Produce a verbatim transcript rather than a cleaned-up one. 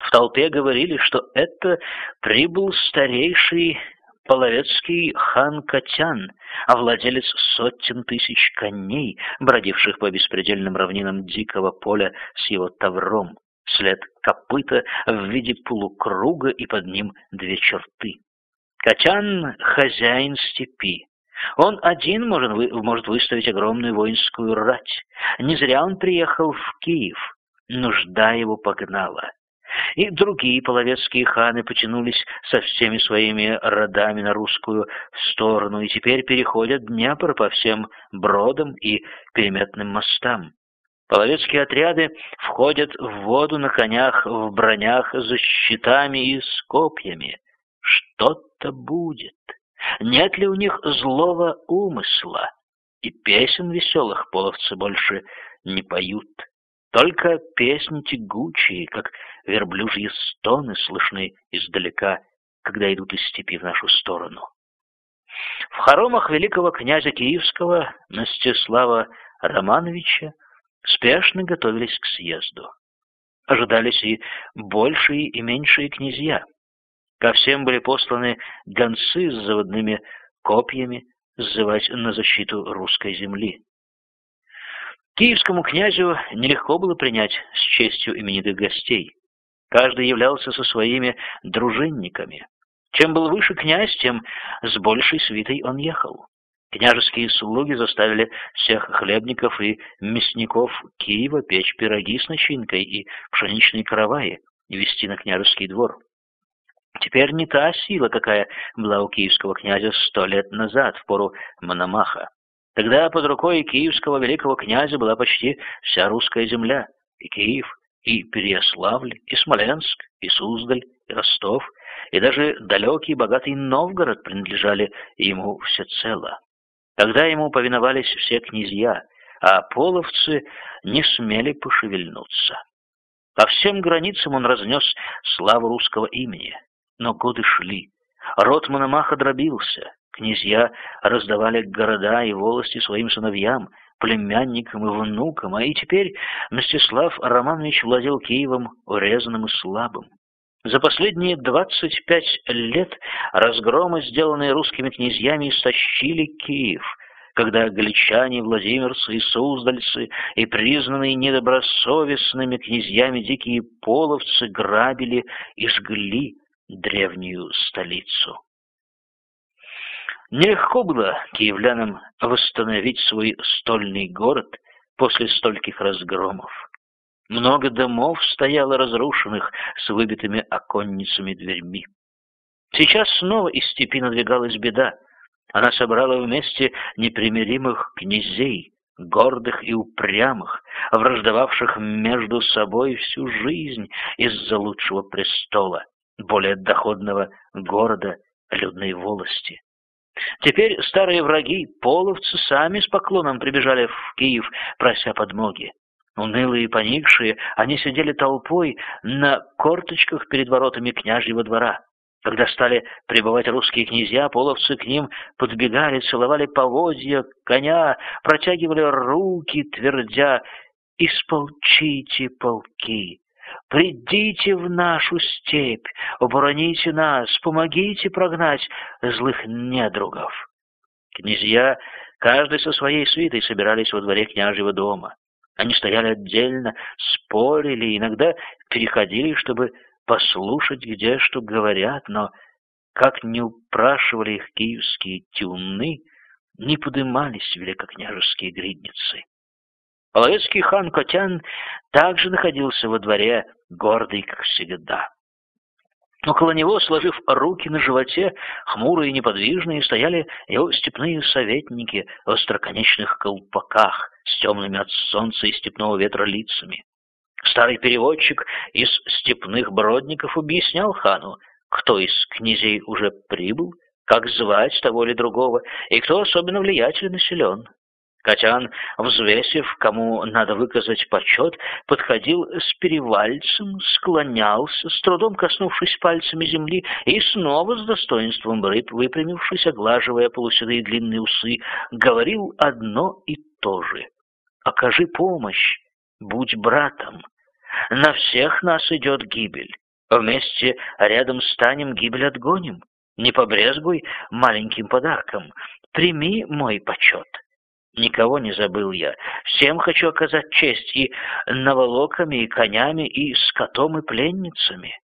В толпе говорили, что это прибыл старейший половецкий хан Катян, а владелец сотен тысяч коней, бродивших по беспредельным равнинам дикого поля с его тавром, след копыта в виде полукруга и под ним две черты. Катян — хозяин степи. Он один может, вы, может выставить огромную воинскую рать. Не зря он приехал в Киев. Нужда его погнала. И другие половецкие ханы потянулись со всеми своими родами на русскую сторону и теперь переходят Днепр по всем бродам и переметным мостам. Половецкие отряды входят в воду на конях, в бронях, за щитами и с копьями. Что-то будет. Нет ли у них злого умысла? И песен веселых половцы больше не поют. Только песни тягучие, как верблюжьи стоны, слышны издалека, когда идут из степи в нашу сторону. В хоромах великого князя Киевского Мстислава Романовича спешно готовились к съезду. Ожидались и большие и меньшие князья. Ко всем были посланы гонцы с заводными копьями сзывать на защиту русской земли. Киевскому князю нелегко было принять с честью именитых гостей. Каждый являлся со своими дружинниками. Чем был выше князь, тем с большей свитой он ехал. Княжеские слуги заставили всех хлебников и мясников Киева печь пироги с начинкой и пшеничные караваи и везти на княжеский двор. Теперь не та сила, какая была у киевского князя сто лет назад, в пору Мономаха. Тогда под рукой киевского великого князя была почти вся русская земля, и Киев, и Переяславль, и Смоленск, и Суздаль, и Ростов, и даже далекий богатый Новгород принадлежали ему всецело. Тогда ему повиновались все князья, а половцы не смели пошевельнуться. По всем границам он разнес славу русского имени, но годы шли, род Мономаха дробился. Князья раздавали города и волости своим сыновьям, племянникам и внукам, а и теперь Мстислав Романович владел Киевом урезанным и слабым. За последние двадцать пять лет разгромы, сделанные русскими князьями, истощили Киев, когда галичане, владимирцы и суздальцы и признанные недобросовестными князьями дикие половцы грабили и жгли древнюю столицу. Нелегко было киевлянам восстановить свой стольный город после стольких разгромов. Много домов стояло разрушенных с выбитыми оконницами дверьми. Сейчас снова из степи надвигалась беда. Она собрала вместе непримиримых князей, гордых и упрямых, враждовавших между собой всю жизнь из-за лучшего престола, более доходного города, людной волости. Теперь старые враги, половцы, сами с поклоном прибежали в Киев, прося подмоги. Унылые и поникшие, они сидели толпой на корточках перед воротами княжьего двора. Когда стали прибывать русские князья, половцы к ним подбегали, целовали поводья коня, протягивали руки, твердя: «Исполчите полки! Придите в нашу степь, обороните нас, помогите прогнать злых недругов». Князья, каждый со своей свитой, собирались во дворе княжьего дома. Они стояли отдельно, спорили, иногда переходили, чтобы послушать, где что говорят, но, как не упрашивали их киевские тюны, не подымались великокняжеские гридницы. Половецкий хан Катян также находился во дворе, гордый, как всегда. Около него, сложив руки на животе, хмурые и неподвижные, стояли его степные советники в остроконечных колпаках с темными от солнца и степного ветра лицами. Старый переводчик из степных бродников объяснял хану, кто из князей уже прибыл, как звать того или другого, и кто особенно влиятелен и силен. Катян, взвесив, кому надо выказать почет, подходил с перевальцем, склонялся, с трудом коснувшись пальцами земли, и снова с достоинством выпрямившись, оглаживая полуседые длинные усы, говорил одно и то же: «Окажи помощь, будь братом. На всех нас идет гибель. Вместе рядом станем, гибель отгоним. Не побрезгуй маленьким подарком, прими мой почет. Никого не забыл я, всем хочу оказать честь, и наволоками, и конями, и скотом, и пленницами.